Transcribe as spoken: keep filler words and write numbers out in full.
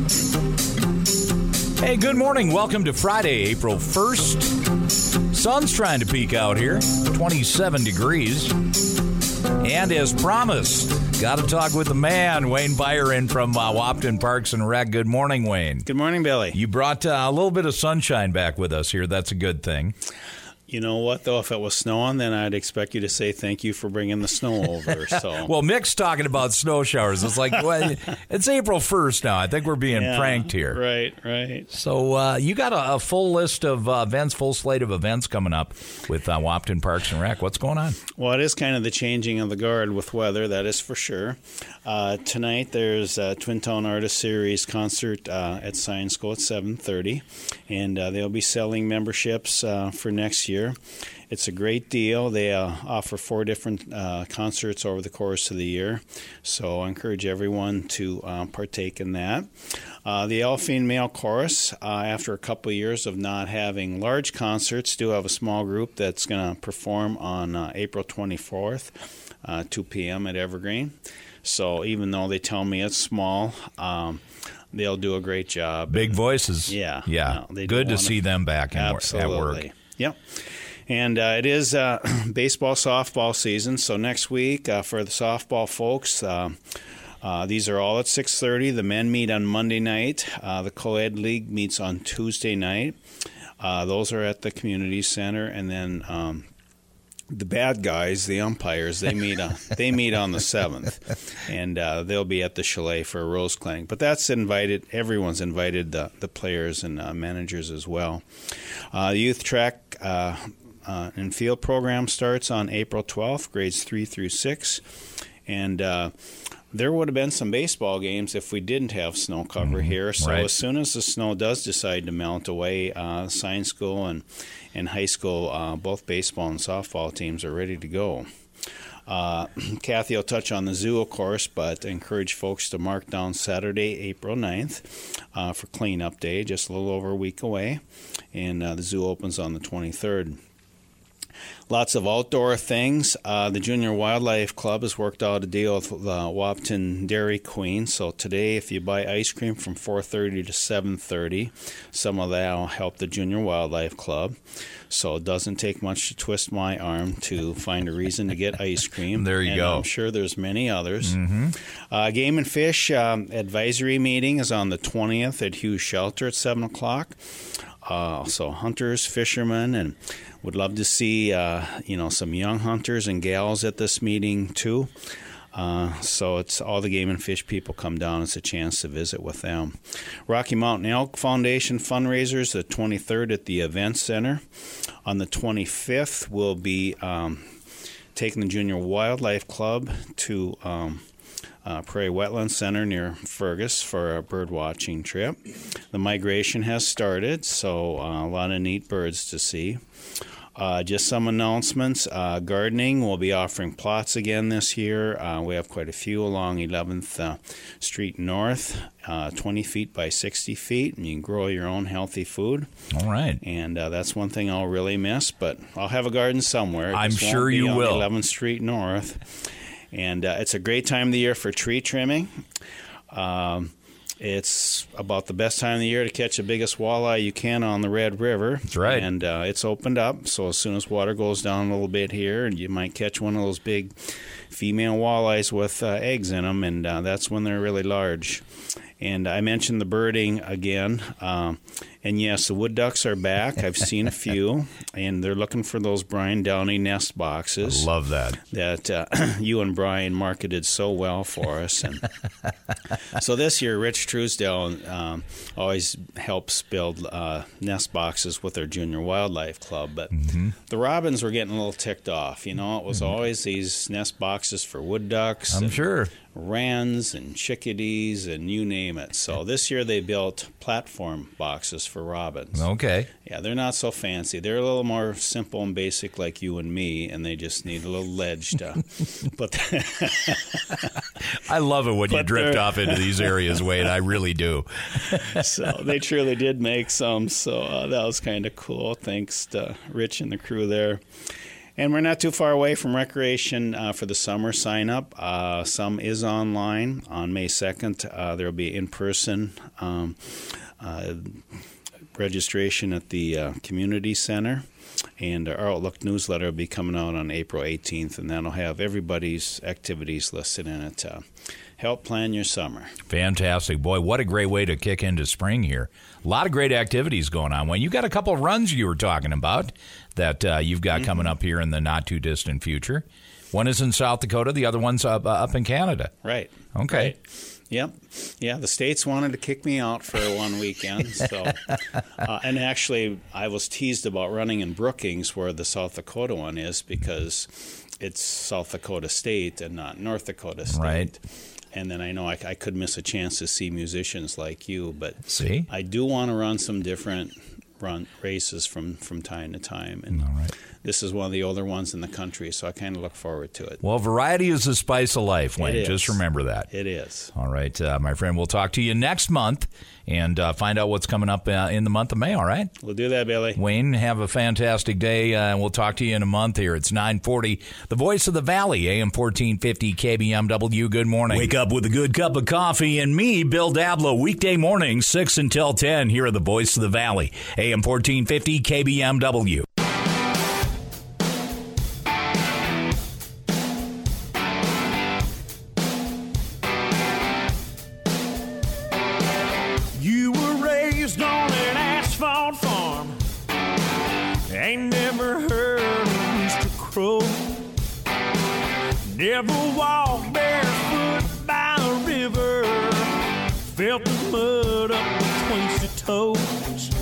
Hey, good morning. Welcome to Friday, April first. Sun's trying to peek out here, twenty-seven degrees. And as promised, got to talk with the man, Wayne Byron from uh, Wahpeton Parks and Rec. Good morning, Wayne. Good morning, Billy. You brought uh, a little bit of sunshine back with us here. That's a good thing. You know what, though? If it was snowing, then I'd expect you to say thank you for bringing the snow over. So, well, Mick's talking about snow showers. It's like, well, it's April first now. I think we're being yeah, pranked here. Right, right. So uh, you got a, a full list of uh, events, full slate of events coming up with uh, Wahpeton Parks and Rec. What's going on? Well, it is kind of the changing of the guard with weather, that is for sure. Uh, tonight there's a Twin Town Artist Series concert uh, at Science School at seven thirty, and uh, they'll be selling memberships uh, for next year. It's a great deal. They uh, offer four different uh, concerts over the course of the year, so I encourage everyone to uh, partake in that. Uh, the All Female Chorus, uh, after a couple of years of not having large concerts, do have a small group that's going to perform on uh, April twenty-fourth, uh, two p.m. at Evergreen. So even though they tell me it's small, um, they'll do a great job. Big voices. Yeah. Yeah. No, Good to see them back in absolutely. at work. Yep. And uh, it is uh, baseball, softball season. So next week, uh, for the softball folks, uh, uh, these are all at six thirty. The men meet on Monday night. Uh, the co-ed league meets on Tuesday night. Uh, those are at the community center. And then um, the bad guys, the umpires, they meet on, they meet on the seventh. And uh, they'll be at the Chalet for a Rose Clang. But that's invited. Everyone's invited, the, the players and uh, managers as well. Uh, youth track uh, uh, and field program starts on April twelfth, grades three through six. And uh, there would have been some baseball games if we didn't have snow cover mm-hmm. here. So right. as soon as the snow does decide to melt away, uh, Science School and, and high school, uh, both baseball and softball teams are ready to go. Uh, Kathy will touch on the zoo, of course, but encourage folks to mark down Saturday, April ninth uh, for cleanup day, just a little over a week away. And uh, the zoo opens on the twenty-third. Lots of outdoor things. Uh, the Junior Wildlife Club has worked out a deal with the Wahpeton Dairy Queen. So today, if you buy ice cream from four thirty to seven thirty, some of that will help the Junior Wildlife Club. So it doesn't take much to twist my arm to find a reason to get ice cream. There you and go. I'm sure there's many others. Mm-hmm. Uh, Game and Fish um, advisory meeting is on the twentieth at Hughes Shelter at seven o'clock. Uh, so hunters, fishermen, and would love to see uh, you know some young hunters and gals at this meeting too. Uh, so it's all the Game and Fish people come down. It's a chance to visit with them. Rocky Mountain Elk Foundation fundraisers the twenty-third at the Event Center. On the twenty-fifth, we'll be um, taking the Junior Wildlife Club to um, Uh, Prairie Wetland Center near Fergus for a bird watching trip. The migration has started, so uh, a lot of neat birds to see. Uh, just some announcements. Uh, gardening, we'll be offering plots again this year. Uh, we have quite a few along eleventh uh, Street North, uh, twenty feet by sixty feet, and you can grow your own healthy food. All right. And uh, that's one thing I'll really miss, but I'll have a garden somewhere. It I'm just won't sure be you on will. eleventh Street North. And uh, it's a great time of the year for tree trimming. Um, it's about the best time of the year to catch the biggest walleye you can on the Red River. That's right. And uh, it's opened up, so as soon as water goes down a little bit here, and you might catch one of those big female walleyes with uh, eggs in them, and uh, that's when they're really large. And I mentioned the birding again. Um, and, yes, the wood ducks are back. I've seen a few, and they're looking for those Brian Downey nest boxes. I love that. That uh, you and Brian marketed so well for us. And so this year, Rich Truesdale um, always helps build uh, nest boxes with our Junior Wildlife Club. But mm-hmm. the robins were getting a little ticked off. You know, it was mm-hmm. always these nest boxes for wood ducks. I'm and sure. Wrens and chickadees and you name it. So this year they built platform boxes for robins. Okay. Yeah, they're not so fancy. They're a little more simple and basic like you and me, and they just need a little ledge to put. I love it when you drift off into these areas, Wade. I really do. So they truly did make some, so uh, that was kind of cool. Thanks to Rich and the crew there. And we're not too far away from recreation uh, for the summer sign up. Uh, some is online. On May second, uh, there will be in-person um, uh, registration at the uh, community center. And our Outlook newsletter will be coming out on April eighteenth, and that'll have everybody's activities listed in it to help plan your summer. Fantastic. Boy, what a great way to kick into spring here. A lot of great activities going on. Well, you got a couple of runs you were talking about that uh, you've got mm-hmm. coming up here in the not-too-distant future. One is in South Dakota. The other one's up, uh, up in Canada. Right. Okay. Right. Yep. Yeah, the states wanted to kick me out for one weekend. So, uh, and actually, I was teased about running in Brookings, where the South Dakota one is, because it's South Dakota State and not North Dakota State. Right. And then I know I, I could miss a chance to see musicians like you, but see, I do want to run some different run races from, from time to time. And all right. This is one of the older ones in the country, so I kind of look forward to it. Well, variety is the spice of life, Wayne. Just remember that. It is. All right, uh, my friend, we'll talk to you next month and uh, find out what's coming up uh, in the month of May, all right? We'll do that, Billy. Wayne, have a fantastic day, uh, and we'll talk to you in a month here. It's nine forty, the Voice of the Valley, A M fourteen fifty K B M W. Good morning. Wake up with a good cup of coffee and me, Bill Dablow, weekday mornings, six until ten, here at the Voice of the Valley, A M fourteen fifty K B M W. Never walked barefoot by a river, felt the mud up between your toes.